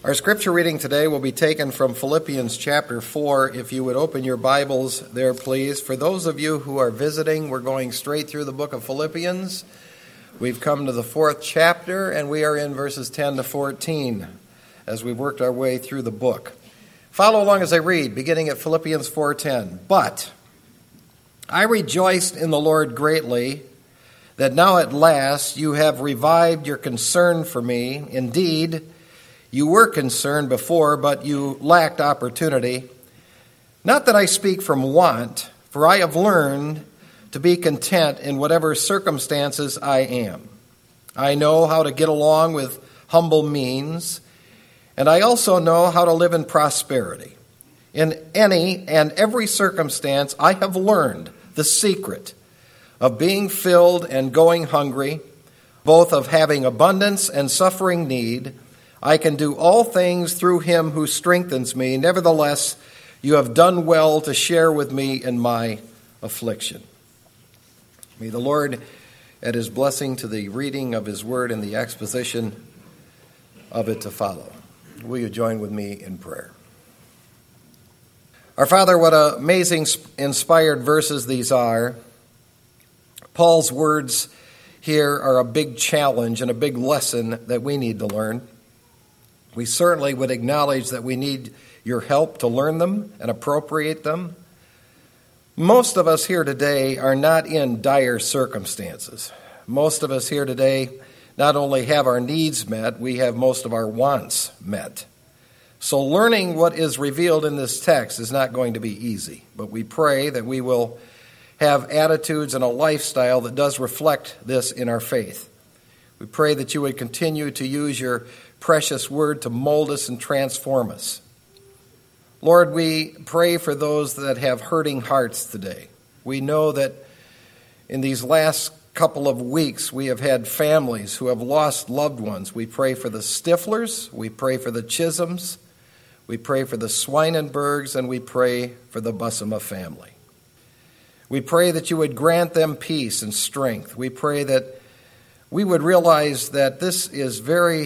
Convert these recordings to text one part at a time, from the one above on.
Our scripture reading today will be taken from Philippians chapter 4. If you would open your Bibles there, please. For those of you who are visiting, we're going straight through the book of Philippians. We've come to the 4th chapter, and we are in verses 10 to 14 as we've worked our way through the book. Follow along as I read, beginning at Philippians 4:10. But I rejoiced in the Lord greatly that now at last you have revived your concern for me. Indeed, you were concerned before, but you lacked opportunity. Not that I speak from want, for I have learned to be content in whatever circumstances I am. I know how to get along with humble means, and I also know how to live in prosperity. In any and every circumstance, I have learned the secret of being filled and going hungry, both of having abundance and suffering need. I can do all things through him who strengthens me. Nevertheless, you have done well to share with me in my affliction. May the Lord add his blessing to the reading of his word and the exposition of it to follow. Will you join with me in prayer? Our Father, what amazing inspired verses these are. Paul's words here are a big challenge and a big lesson that we need to learn. We certainly would acknowledge that we need your help to learn them and appropriate them. Most of us here today are not in dire circumstances. Most of us here today not only have our needs met, we have most of our wants met. So learning what is revealed in this text is not going to be easy, but we pray that we will have attitudes and a lifestyle that does reflect this in our faith. We pray that you would continue to use your precious word to mold us and transform us. Lord, we pray for those that have hurting hearts today. We know that in these last couple of weeks we have had families who have lost loved ones. We pray for the Stiflers, we pray for the Chisholms, we pray for the Swinenbergs, and we pray for the Bussema family. We pray that you would grant them peace and strength. We pray that we would realize that this is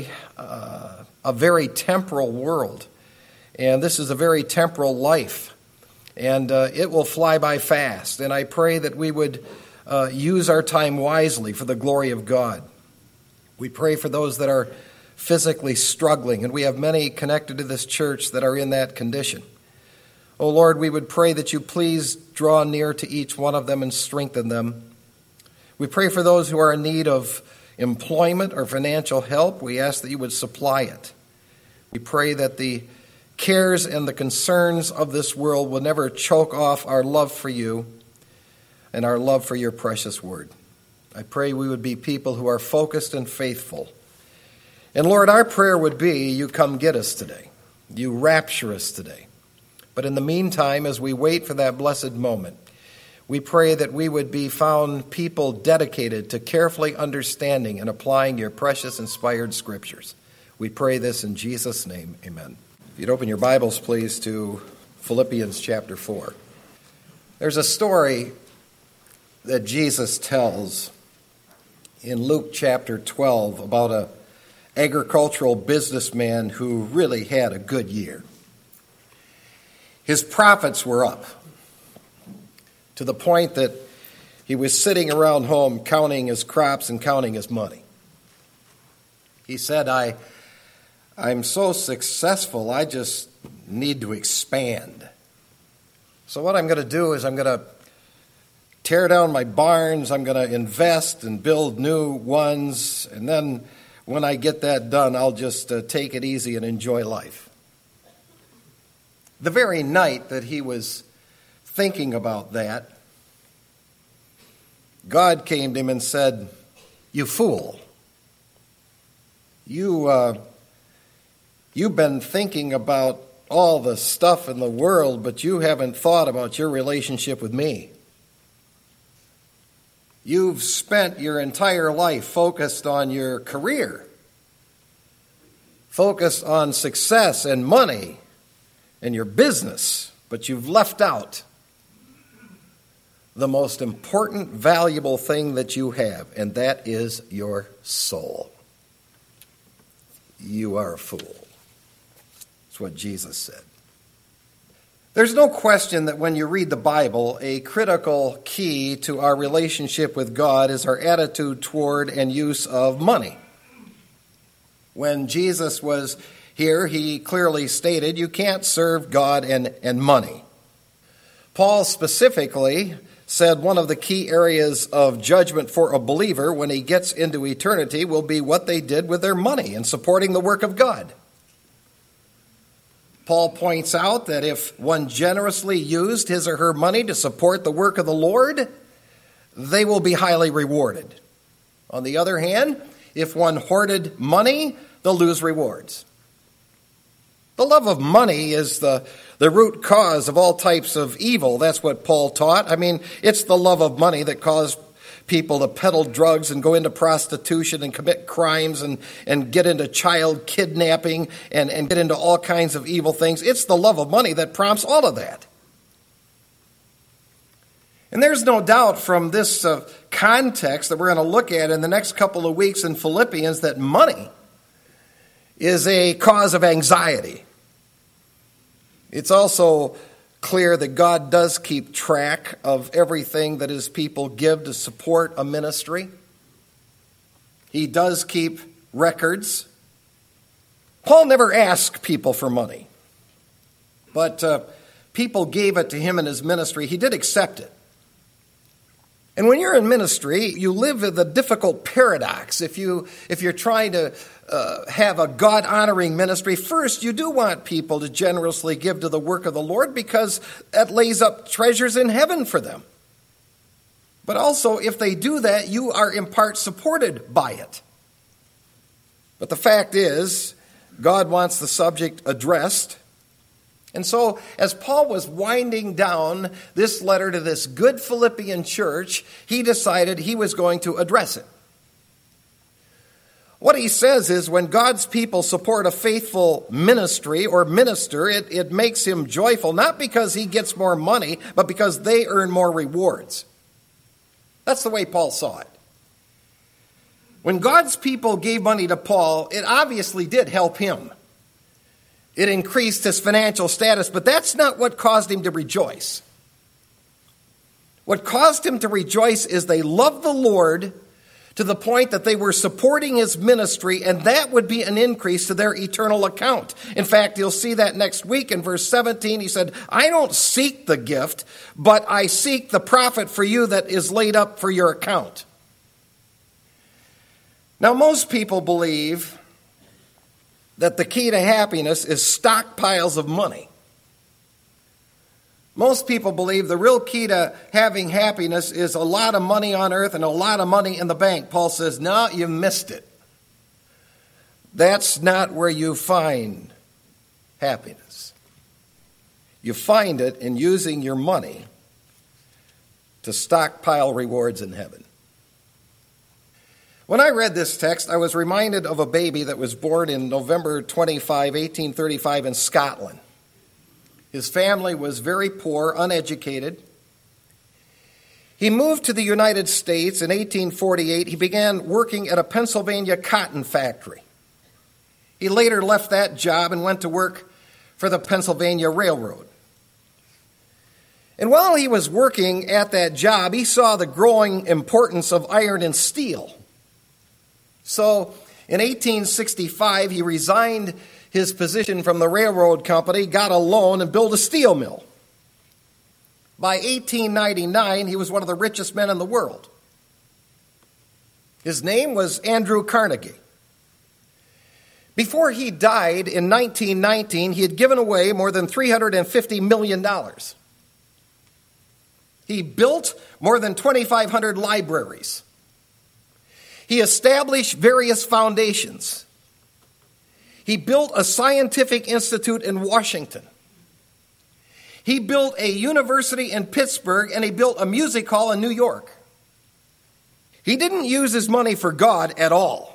a very temporal world, and this is a very temporal life, and it will fly by fast. And I pray that we would use our time wisely for the glory of God. We pray for those that are physically struggling, and we have many connected to this church that are in that condition. Oh Lord, we would pray that you please draw near to each one of them and strengthen them. We pray for those who are in need of employment or financial help. We ask that you would supply it. We pray that the cares and the concerns of this world will never choke off our love for you and our love for your precious word. I pray we would be people who are focused and faithful. And Lord, our prayer would be, you come get us today. You rapture us today. But in the meantime, as we wait for that blessed moment, we pray that we would be found people dedicated to carefully understanding and applying your precious inspired scriptures. We pray this in Jesus' name, amen. If you'd open your Bibles, please, to Philippians chapter 4. There's a story that Jesus tells in Luke chapter 12 about an agricultural businessman who really had a good year. His profits were up, to the point that he was sitting around home counting his crops and counting his money. He said, I'm so successful, I just need to expand. So what I'm going to do is I'm going to tear down my barns, I'm going to invest and build new ones, and then when I get that done, I'll just take it easy and enjoy life. The very night that he was thinking about that, God came to him and said, you fool, you've been thinking about all the stuff in the world, but you haven't thought about your relationship with me. You've spent your entire life focused on your career, focused on success and money and your business, but you've left out the most important, valuable thing that you have, and that is your soul. You are a fool. That's what Jesus said. There's no question that when you read the Bible, a critical key to our relationship with God is our attitude toward and use of money. When Jesus was here, he clearly stated, you can't serve God and money. Paul specifically said one of the key areas of judgment for a believer when he gets into eternity will be what they did with their money in supporting the work of God. Paul points out that if one generously used his or her money to support the work of the Lord, they will be highly rewarded. On the other hand, if one hoarded money, they'll lose rewards. The love of money is the root cause of all types of evil. That's what Paul taught. I mean, it's the love of money that caused people to peddle drugs and go into prostitution and commit crimes and get into child kidnapping and get into all kinds of evil things. It's the love of money that prompts all of that. And there's no doubt from this context that we're going to look at in the next couple of weeks in Philippians that money is a cause of anxiety. It's also clear that God does keep track of everything that his people give to support a ministry. He does keep records. Paul never asked people for money, but people gave it to him in his ministry. He did accept it. And when you're in ministry, you live with a difficult paradox. If you're trying to have a God-honoring ministry, first, you do want people to generously give to the work of the Lord because that lays up treasures in heaven for them. But also, if they do that, you are in part supported by it. But the fact is, God wants the subject addressed. And so, as Paul was winding down this letter to this good Philippian church, he decided he was going to address it. What he says is when God's people support a faithful ministry or minister, it makes him joyful, not because he gets more money, but because they earn more rewards. That's the way Paul saw it. When God's people gave money to Paul, it obviously did help him. It increased his financial status, but that's not what caused him to rejoice. What caused him to rejoice is they loved the Lord to the point that they were supporting his ministry, and that would be an increase to their eternal account. In fact, you'll see that next week in verse 17. He said, I don't seek the gift, but I seek the profit for you that is laid up for your account. Now, most people believe that the key to happiness is stockpiles of money. Most people believe the real key to having happiness is a lot of money on earth and a lot of money in the bank. Paul says, no, you missed it. That's not where you find happiness. You find it in using your money to stockpile rewards in heaven. When I read this text, I was reminded of a baby that was born in November 25, 1835 in Scotland. His family was very poor, uneducated. He moved to the United States in 1848. He began working at a Pennsylvania cotton factory. He later left that job and went to work for the Pennsylvania Railroad. And while he was working at that job, he saw the growing importance of iron and steel. So in 1865, he resigned his position from the railroad company, got a loan, and built a steel mill. By 1899, he was one of the richest men in the world. His name was Andrew Carnegie. Before he died in 1919, he had given away more than $350 million. He built more than 2,500 libraries. He established various foundations. He built a scientific institute in Washington. He built a university in Pittsburgh, and he built a music hall in New York. He didn't use his money for God at all.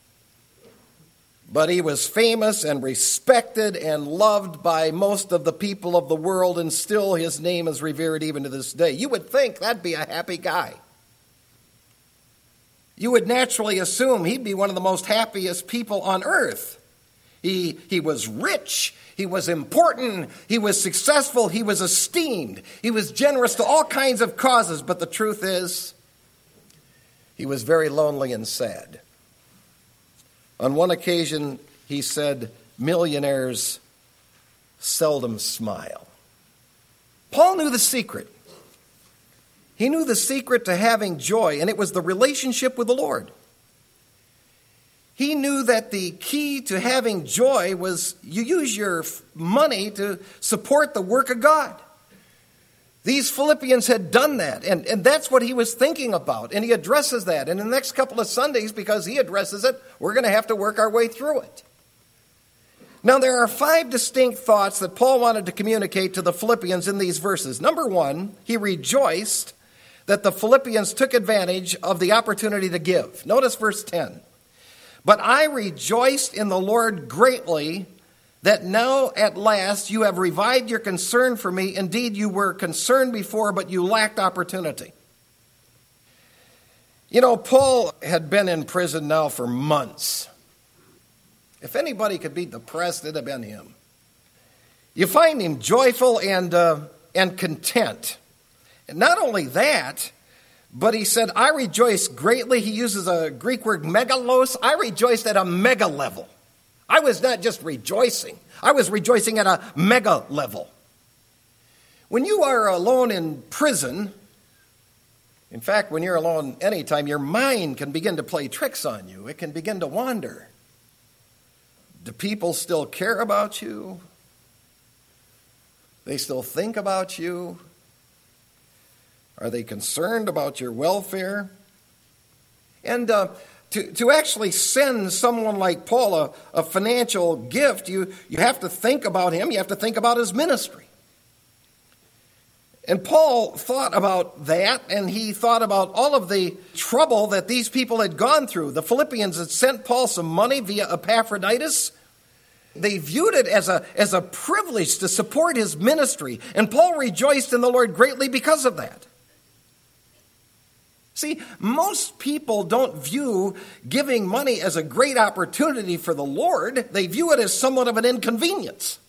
But he was famous and respected and loved by most of the people of the world, and still his name is revered even to this day. You would think that'd be a happy guy. You would naturally assume he'd be one of the most happiest people on earth. He was rich. He was important. He was successful. He was esteemed. He was generous to all kinds of causes. But the truth is, he was very lonely and sad. On one occasion, he said, millionaires seldom smile. Paul knew the secret. He knew the secret to having joy, and it was the relationship with the Lord. He knew that the key to having joy was you use your money to support the work of God. These Philippians had done that, and that's what he was thinking about, and he addresses that. And in the next couple of Sundays, because he addresses it, we're going to have to work our way through it. Now, there are 5 distinct thoughts that Paul wanted to communicate to the Philippians in these verses. Number 1, he rejoiced that the Philippians took advantage of the opportunity to give. Notice verse 10. But I rejoiced in the Lord greatly that now at last you have revived your concern for me. Indeed, you were concerned before, but you lacked opportunity. You know, Paul had been in prison now for months. If anybody could be depressed, it'd have been him. You find him joyful and content. And not only that, but he said, I rejoice greatly. He uses a Greek word megalos. I rejoiced at a mega level. I was not just rejoicing. I was rejoicing at a mega level. When you are alone in prison, in fact, when you're alone anytime, your mind can begin to play tricks on you. It can begin to wander. Do people still care about you? They still think about you? Are they concerned about your welfare? And to actually send someone like Paul a financial gift, you have to think about him. You have to think about his ministry. And Paul thought about that, and he thought about all of the trouble that these people had gone through. The Philippians had sent Paul some money via Epaphroditus. They viewed it as a privilege to support his ministry, and Paul rejoiced in the Lord greatly because of that. See, most people don't view giving money as a great opportunity for the Lord. They view it as somewhat of an inconvenience.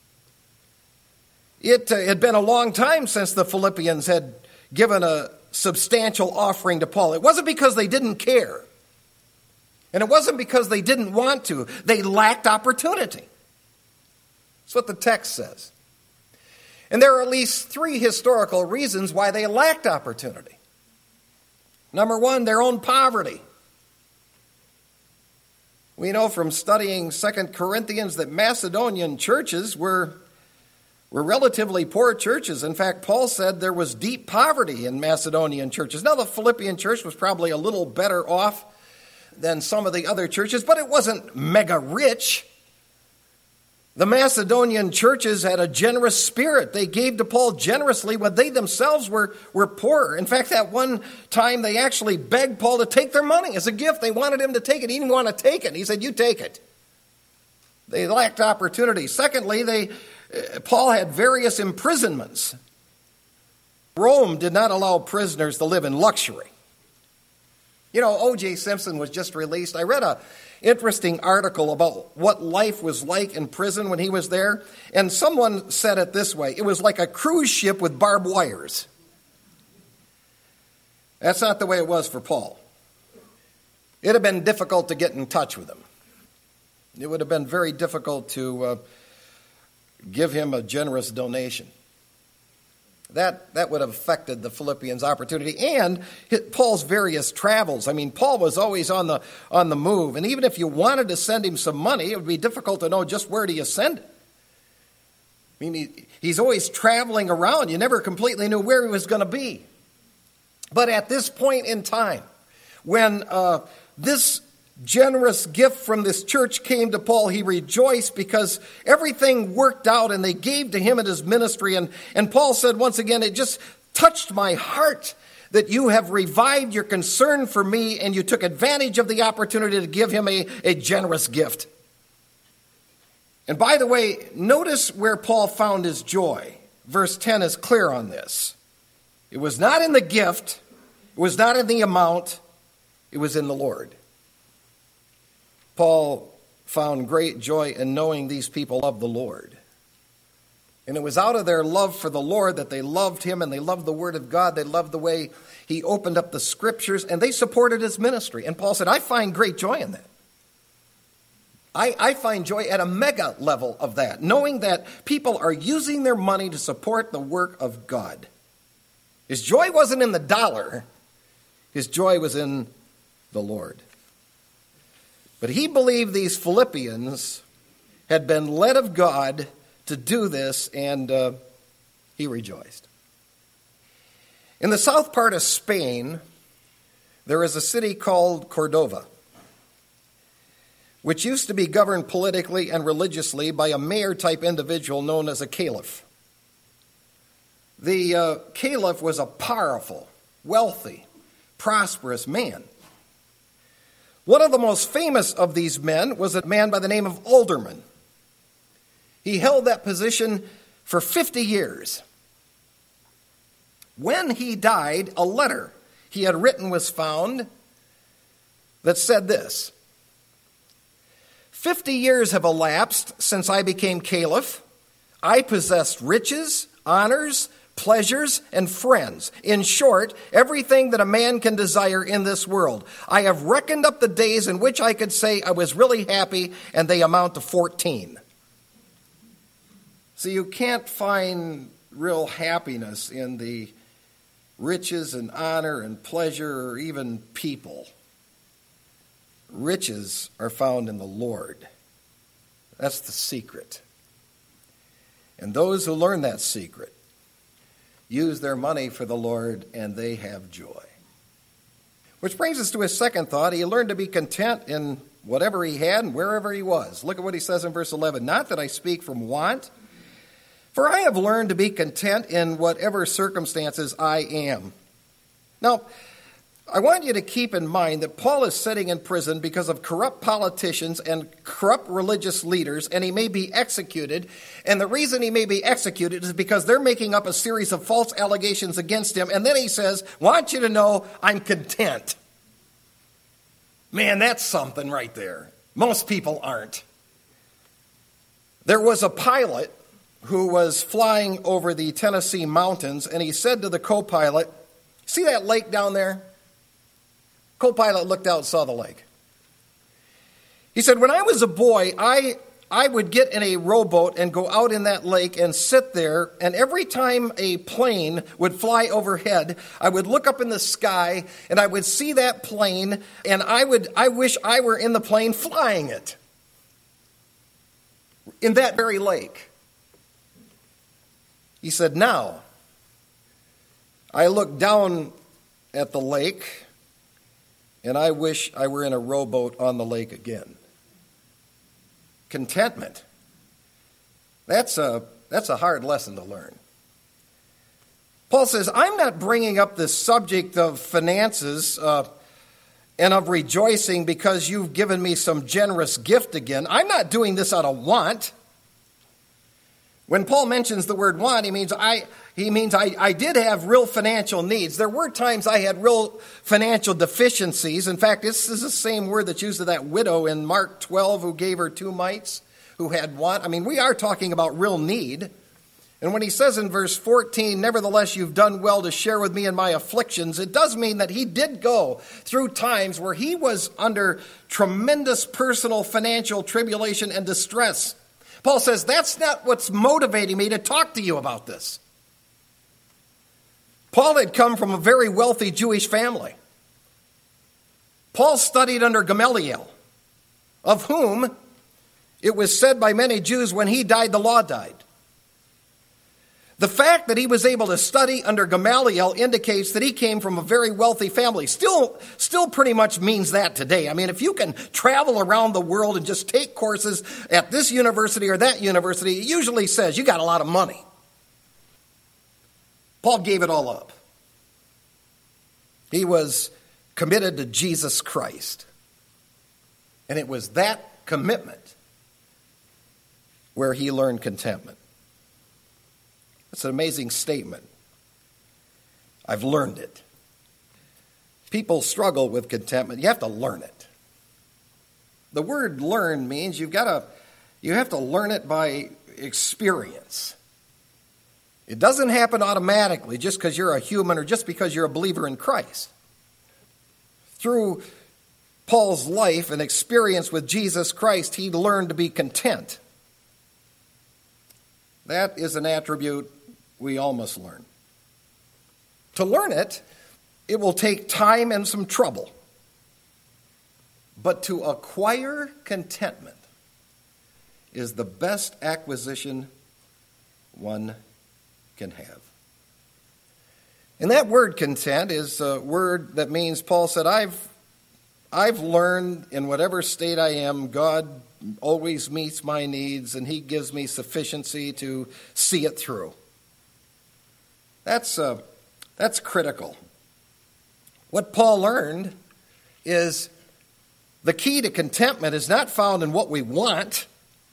It had been a long time since the Philippians had given a substantial offering to Paul. It wasn't because they didn't care. And it wasn't because they didn't want to. They lacked opportunity. That's what the text says. And there are at least 3 historical reasons why they lacked opportunity. Number 1, their own poverty. We know from studying 2 Corinthians that Macedonian churches were relatively poor churches. In fact, Paul said there was deep poverty in Macedonian churches. Now, the Philippian church was probably a little better off than some of the other churches, but it wasn't mega rich. The Macedonian churches had a generous spirit. They gave to Paul generously when they themselves were poor. In fact, at one time, they actually begged Paul to take their money as a gift. They wanted him to take it. He didn't want to take it. He said, you take it. They lacked opportunity. Secondly, Paul had various imprisonments. Rome did not allow prisoners to live in luxury. You know, O.J. Simpson was just released. I read an interesting article about what life was like in prison when he was there, and someone said it this way: it was like a cruise ship with barbed wires. That's not the way it was for Paul. It had been difficult to get in touch with him. It would have been very difficult to give him a generous donation. That would have affected the Philippians' opportunity and Paul's various travels. I mean, Paul was always on the move, and even if you wanted to send him some money, it would be difficult to know just where do you send it. I mean, he's always traveling around. You never completely knew where he was going to be. But at this point in time, when this generous gift from this church came to Paul, he rejoiced because everything worked out and they gave to him in his ministry. And Paul said once again, it just touched my heart that you have revived your concern for me and you took advantage of the opportunity to give him a generous gift. And by the way, notice where Paul found his joy. Verse 10 is clear on this. It was not in the gift, it was not in the amount, it was in the Lord. Paul found great joy in knowing these people loved the Lord. And it was out of their love for the Lord that they loved him and they loved the Word of God. They loved the way he opened up the Scriptures, and they supported his ministry. And Paul said, I find great joy in that. I find joy at a mega level of that, knowing that people are using their money to support the work of God. His joy wasn't in the dollar. His joy was in the Lord. But he believed these Philippians had been led of God to do this, and he rejoiced. In the south part of Spain, there is a city called Cordova, which used to be governed politically and religiously by a mayor-type individual known as a caliph. The caliph was a powerful, wealthy, prosperous man. One of the most famous of these men was a man by the name of Alderman. He held that position for 50 years. When he died, a letter he had written was found that said this: 50 years have elapsed since I became caliph. I possessed riches, honors, pleasures, and friends. In short, everything that a man can desire in this world. I have reckoned up the days in which I could say I was really happy, and they amount to 14. So you can't find real happiness in the riches and honor and pleasure or even people. Riches are found in the Lord. That's the secret. And those who learn that secret use their money for the Lord, and they have joy. Which brings us to his second thought. He learned to be content in whatever he had and wherever he was. Look at what he says in verse 11. Not that I speak from want, for I have learned to be content in whatever circumstances I am. Now, I want you to keep in mind that Paul is sitting in prison because of corrupt politicians and corrupt religious leaders, and he may be executed. And the reason he may be executed is because they're making up a series of false allegations against him. And then he says, want you to know I'm content. Man, that's something right there. Most people aren't. There was a pilot who was flying over the Tennessee mountains, and he said to the co-pilot, see that lake down there? Co-pilot looked out and saw the lake. He said, when I was a boy, I would get in a rowboat and go out in that lake and sit there, and every time a plane would fly overhead, I would look up in the sky, and I would see that plane, and I wish I were in the plane flying it in that very lake. He said, now, I look down at the lake, and I wish I were in a rowboat on the lake again. Contentment. That's a hard lesson to learn. Paul says, I'm not bringing up this subject of finances and of rejoicing because you've given me some generous gift again. I'm not doing this out of want. When Paul mentions the word want, he means I did have real financial needs. There were times I had real financial deficiencies. In fact, this is the same word that's used of that widow in Mark 12 who gave her 2 mites, who had want. I mean, we are talking about real need. And when he says in verse 14, nevertheless, you've done well to share with me in my afflictions, it does mean that he did go through times where he was under tremendous personal financial tribulation and distress. Paul says, that's not what's motivating me to talk to you about this. Paul had come from a very wealthy Jewish family. Paul studied under Gamaliel, of whom it was said by many Jews when he died, the law died. The fact that he was able to study under Gamaliel indicates that he came from a very wealthy family. Still pretty much means that today. I mean, if you can travel around the world and just take courses at this university or that university, it usually says you got a lot of money. Paul gave it all up. He was committed to Jesus Christ. And it was that commitment where he learned contentment. It's an amazing statement. I've learned it. People struggle with contentment. You have to learn it. The word learn means you have to learn it by experience. It doesn't happen automatically just because you're a human or just because you're a believer in Christ. Through Paul's life and experience with Jesus Christ, he learned to be content. That is an attribute we all must learn. To learn it, it will take time and some trouble. But to acquire contentment is the best acquisition one can have. And that word content is a word that means, Paul said, I've learned in whatever state I am, God always meets my needs and he gives me sufficiency to see it through. That's critical. What Paul learned is the key to contentment is not found in what we want.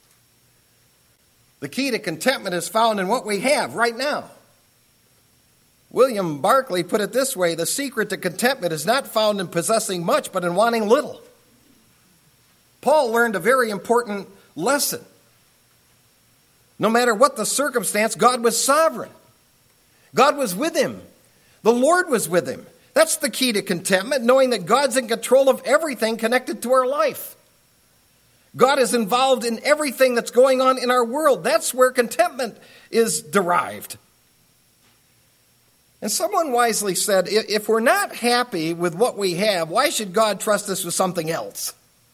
The key to contentment is found in what we have right now. William Barclay put it this way: the secret to contentment is not found in possessing much, but in wanting little. Paul learned a very important lesson. No matter what the circumstance, God was sovereign. God was with him. The Lord was with him. That's the key to contentment, knowing that God's in control of everything connected to our life. God is involved in everything that's going on in our world. That's where contentment is derived. And someone wisely said, if we're not happy with what we have, why should God trust us with something else?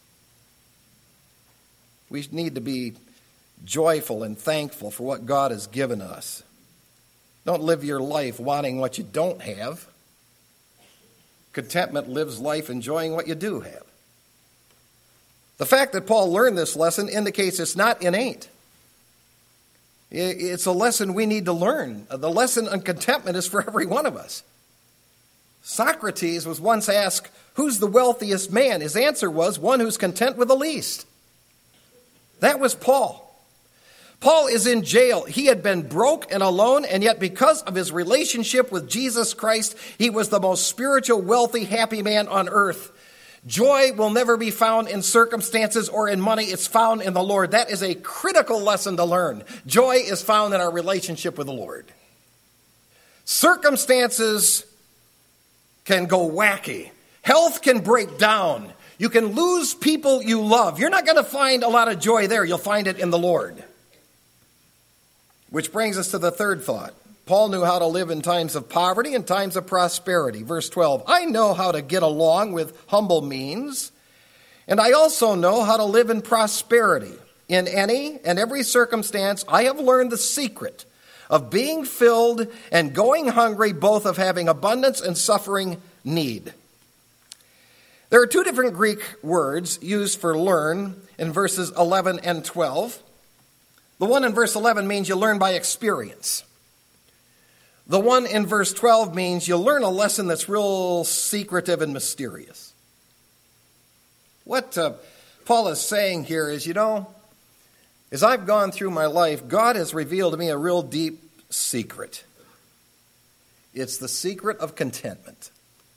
We need to be joyful and thankful for what God has given us. Don't live your life wanting what you don't have. Contentment lives life enjoying what you do have. The fact that Paul learned this lesson indicates it's not innate. It's a lesson we need to learn. The lesson on contentment is for every one of us. Socrates was once asked, who's the wealthiest man? His answer was, one who's content with the least. That was Paul. Paul is in jail. He had been broke and alone, and yet because of his relationship with Jesus Christ, he was the most spiritual, wealthy, happy man on earth. Joy will never be found in circumstances or in money. It's found in the Lord. That is a critical lesson to learn. Joy is found in our relationship with the Lord. Circumstances can go wacky. Health can break down. You can lose people you love. You're not going to find a lot of joy there. You'll find it in the Lord. Which brings us to the third thought. Paul knew how to live in times of poverty and times of prosperity. Verse 12, I know how to get along with humble means, and I also know how to live in prosperity. In any and every circumstance, I have learned the secret of being filled and going hungry, both of having abundance and suffering need. There are two different Greek words used for learn in verses 11 and 12. The one in verse 11 means you learn by experience. The one in verse 12 means you learn a lesson that's real secretive and mysterious. What Paul is saying here is, as I've gone through my life, God has revealed to me a real deep secret. It's the secret of contentment.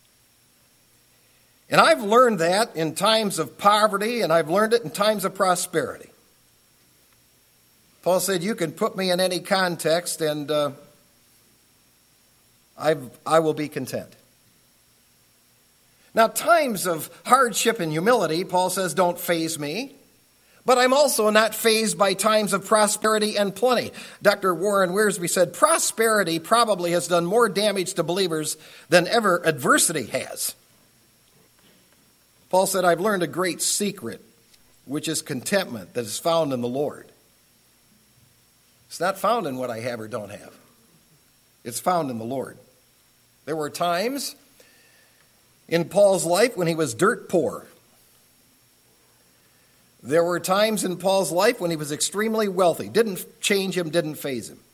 And I've learned that in times of poverty, and I've learned it in times of prosperity. Paul said, you can put me in any context, and I will be content. Now, times of hardship and humility, Paul says, don't faze me. But I'm also not fazed by times of prosperity and plenty. Dr. Warren Wiersbe said, prosperity probably has done more damage to believers than ever adversity has. Paul said, I've learned a great secret, which is contentment that is found in the Lord. It's not found in what I have or don't have. It's found in the Lord. There were times in Paul's life when he was dirt poor. There were times in Paul's life when he was extremely wealthy. Didn't change him, didn't faze him.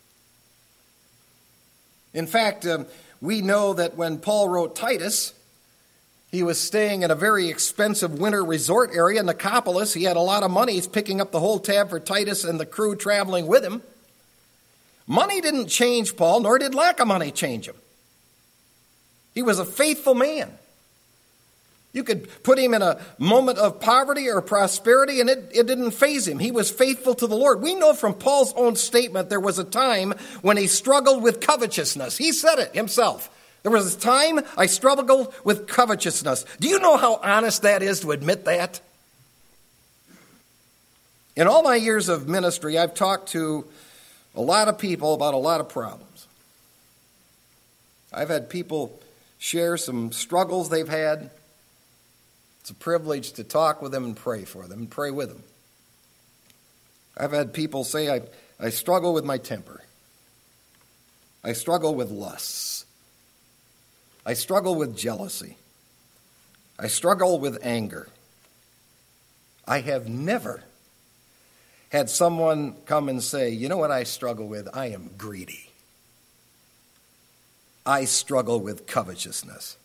In fact, we know that when Paul wrote Titus, he was staying in a very expensive winter resort area, Nicopolis. He had a lot of money. He's picking up the whole tab for Titus and the crew traveling with him. Money didn't change Paul, nor did lack of money change him. He was a faithful man. You could put him in a moment of poverty or prosperity, and it didn't faze him. He was faithful to the Lord. We know from Paul's own statement there was a time when he struggled with covetousness. He said it himself. There was a time I struggled with covetousness. Do you know how honest that is to admit that? In all my years of ministry, I've talked to a lot of people about a lot of problems. I've had people share some struggles they've had. It's a privilege to talk with them and pray for them and pray with them. I've had people say, I struggle with my temper. I struggle with lusts. I struggle with jealousy. I struggle with anger. I have never had someone come and say, you know what I struggle with? I am greedy. I struggle with covetousness.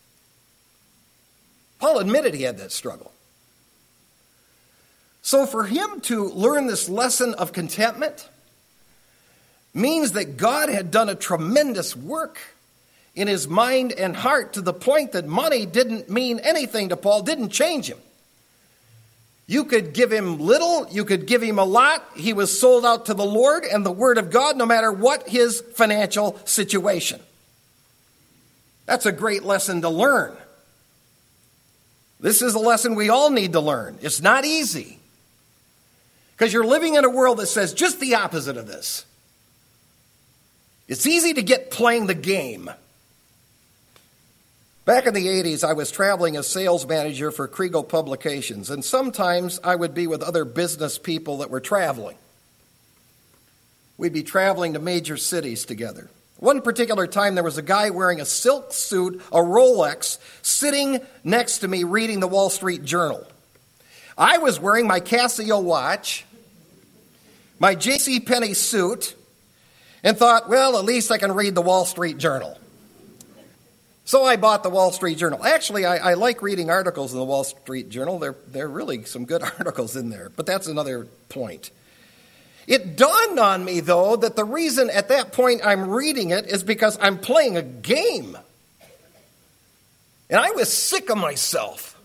Paul admitted he had that struggle. So for him to learn this lesson of contentment means that God had done a tremendous work in his mind and heart to the point that money didn't mean anything to Paul, didn't change him. You could give him little, you could give him a lot. He was sold out to the Lord and the Word of God no matter what his financial situation. That's a great lesson to learn. This is a lesson we all need to learn. It's not easy. Because you're living in a world that says just the opposite of this. It's easy to get playing the game. Back in the 80s, I was traveling as sales manager for Kriegel Publications, and sometimes I would be with other business people that were traveling. We'd be traveling to major cities together. One particular time, there was a guy wearing a silk suit, a Rolex, sitting next to me reading the Wall Street Journal. I was wearing my Casio watch, my JCPenney suit, and thought, well, at least I can read the Wall Street Journal. So I bought the Wall Street Journal. Actually, I like reading articles in the Wall Street Journal. There are really some good articles in there, but that's another point. It dawned on me, though, that the reason at that point I'm reading it is because I'm playing a game. And I was sick of myself.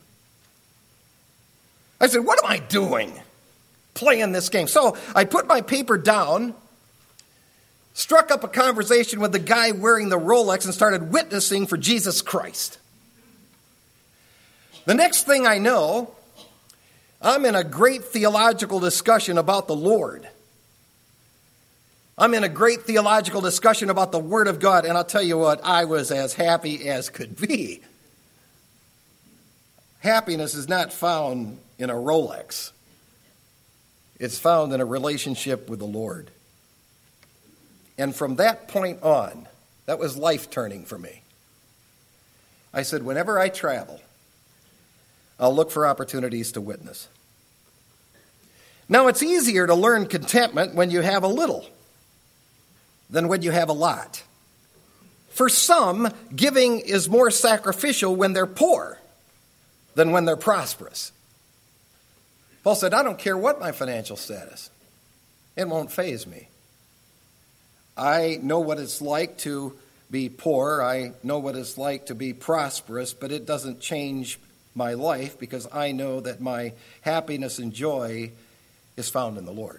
I said, what am I doing playing this game? So I put my paper down, struck up a conversation with the guy wearing the Rolex, and started witnessing for Jesus Christ. The next thing I know, I'm in a great theological discussion about the Lord. I'm in a great theological discussion about the Word of God, and I'll tell you what, I was as happy as could be. Happiness is not found in a Rolex. It's found in a relationship with the Lord. And from that point on, that was life-turning for me. I said, whenever I travel, I'll look for opportunities to witness. Now, it's easier to learn contentment when you have a little than when you have a lot. For some, giving is more sacrificial when they're poor than when they're prosperous. Paul said, I don't care what my financial status. It won't faze me. I know what it's like to be poor. I know what it's like to be prosperous, but it doesn't change my life because I know that my happiness and joy is found in the Lord.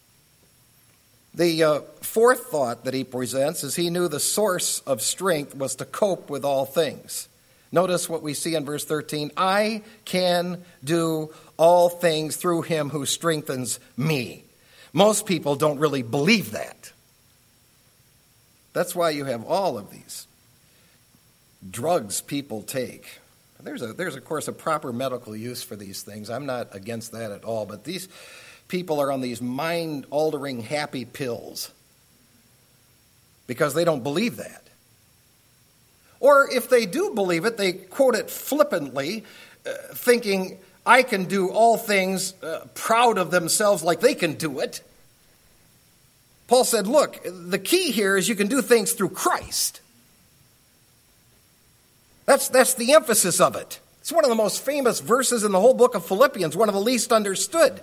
The fourth thought that he presents is he knew the source of strength was to cope with all things. Notice what we see in verse 13. I can do all things through him who strengthens me. Most people don't really believe that. That's why you have all of these drugs people take. There's of course, a proper medical use for these things. I'm not against that at all. But these people are on these mind-altering happy pills because they don't believe that. Or if they do believe it, they quote it flippantly, thinking, I can do all things, proud of themselves like they can do it. Paul said, look, the key here is you can do things through Christ. That's the emphasis of it. It's one of the most famous verses in the whole book of Philippians, one of the least understood.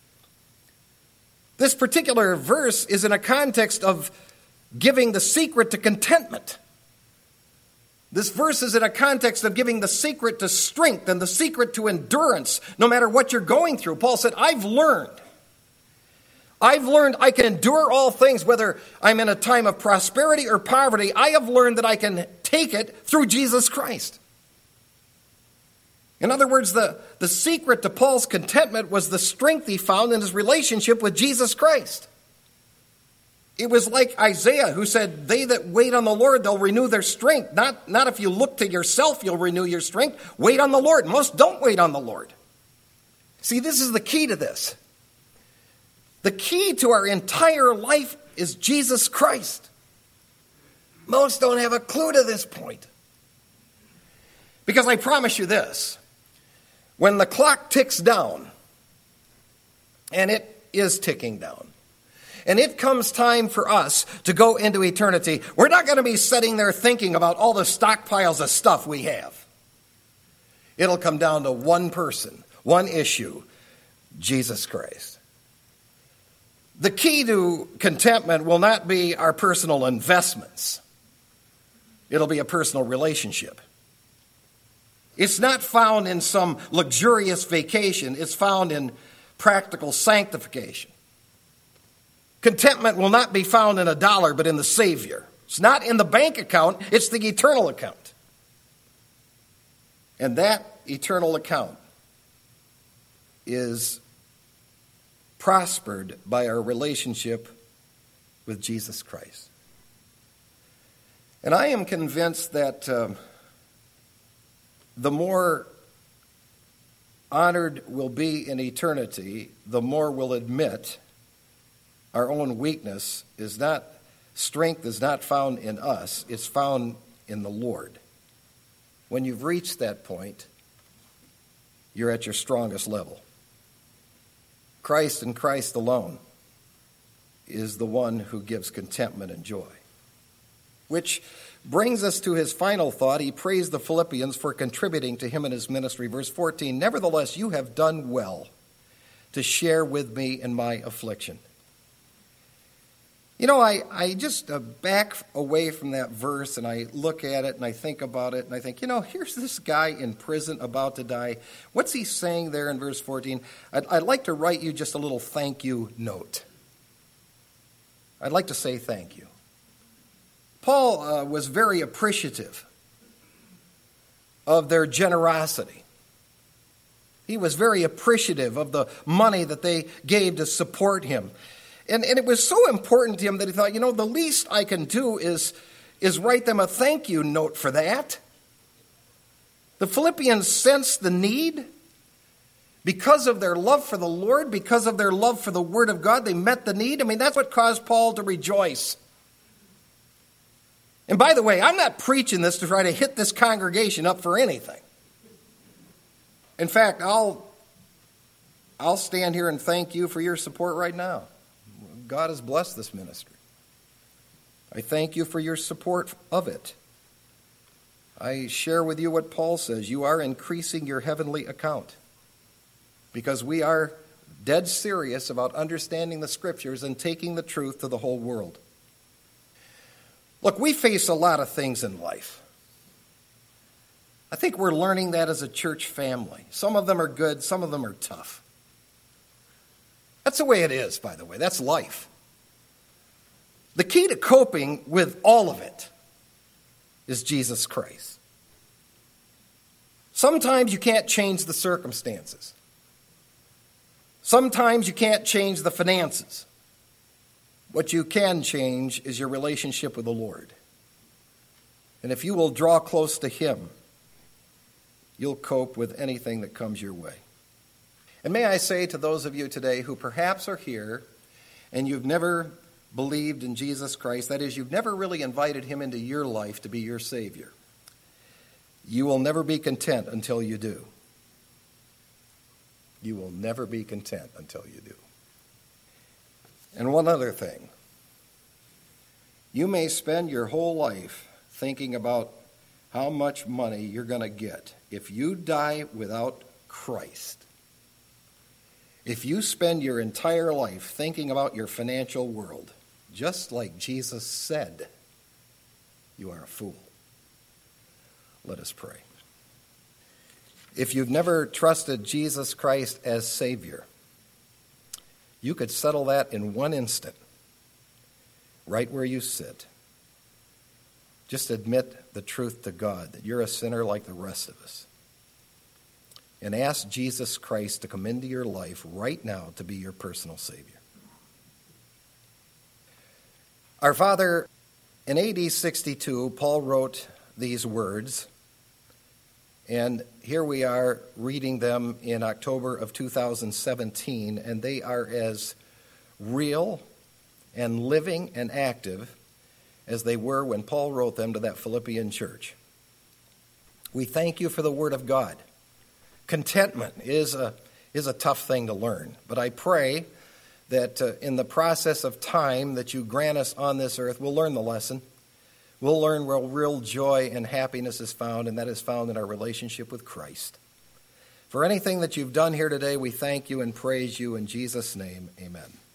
This particular verse is in a context of giving the secret to contentment. This verse is in a context of giving the secret to strength and the secret to endurance, no matter what you're going through. Paul said, I've learned I can endure all things, whether I'm in a time of prosperity or poverty. I have learned that I can take it through Jesus Christ. In other words, the secret to Paul's contentment was the strength he found in his relationship with Jesus Christ. It was like Isaiah who said, they that wait on the Lord, they'll renew their strength. Not if you look to yourself, you'll renew your strength. Wait on the Lord. Most don't wait on the Lord. See, this is the key to this. The key to our entire life is Jesus Christ. Most don't have a clue to this point. Because I promise you this, when the clock ticks down, and it is ticking down, and it comes time for us to go into eternity, we're not going to be sitting there thinking about all the stockpiles of stuff we have. It'll come down to one person, one issue, Jesus Christ. The key to contentment will not be our personal investments. It'll be a personal relationship. It's not found in some luxurious vacation. It's found in practical sanctification. Contentment will not be found in a dollar, but in the Savior. It's not in the bank account. It's the eternal account. And that eternal account is prospered by our relationship with Jesus Christ. And I am convinced that the more honored we'll be in eternity, the more we'll admit our own weakness strength is not found in us, it's found in the Lord. When you've reached that point, you're at your strongest level. Christ and Christ alone is the one who gives contentment and joy. Which brings us to his final thought. He praised the Philippians for contributing to him in his ministry. Verse 14, nevertheless, you have done well to share with me in my affliction. You know, I just back away from that verse and I look at it and I think about it and I think, here's this guy in prison about to die. What's he saying there in verse 14? I'd like to write you just a little thank you note. I'd like to say thank you. Paul was very appreciative of their generosity. He was very appreciative of the money that they gave to support him. And it was so important to him that he thought, the least I can do is write them a thank you note for that. The Philippians sensed the need. Because of their love for the Lord, because of their love for the Word of God, they met the need. That's what caused Paul to rejoice. And by the way, I'm not preaching this to try to hit this congregation up for anything. In fact, I'll stand here and thank you for your support right now. God has blessed this ministry. I thank you for your support of it. I share with you what Paul says. You are increasing your heavenly account because we are dead serious about understanding the Scriptures and taking the truth to the whole world. Look, we face a lot of things in life. I think we're learning that as a church family. Some of them are good, some of them are tough. That's the way it is, by the way. That's life. The key to coping with all of it is Jesus Christ. Sometimes you can't change the circumstances. Sometimes you can't change the finances. What you can change is your relationship with the Lord. And if you will draw close to Him, you'll cope with anything that comes your way. And may I say to those of you today who perhaps are here and you've never believed in Jesus Christ, that is, you've never really invited Him into your life to be your Savior, you will never be content until you do. You will never be content until you do. And one other thing. You may spend your whole life thinking about how much money you're going to get. If you die without Christ, if you spend your entire life thinking about your financial world, just like Jesus said, you are a fool. Let us pray. If you've never trusted Jesus Christ as Savior, you could settle that in one instant, right where you sit. Just admit the truth to God, that you're a sinner like the rest of us. And ask Jesus Christ to come into your life right now to be your personal Savior. Our Father, in AD 62, Paul wrote these words, and here we are reading them in October of 2017, and they are as real and living and active as they were when Paul wrote them to that Philippian church. We thank you for the Word of God. Contentment is a tough thing to learn, but I pray that in the process of time that you grant us on this earth, we'll learn the lesson. We'll learn where real joy and happiness is found, and that is found in our relationship with Christ. For anything that you've done here today, we thank you and praise you in Jesus' name. Amen.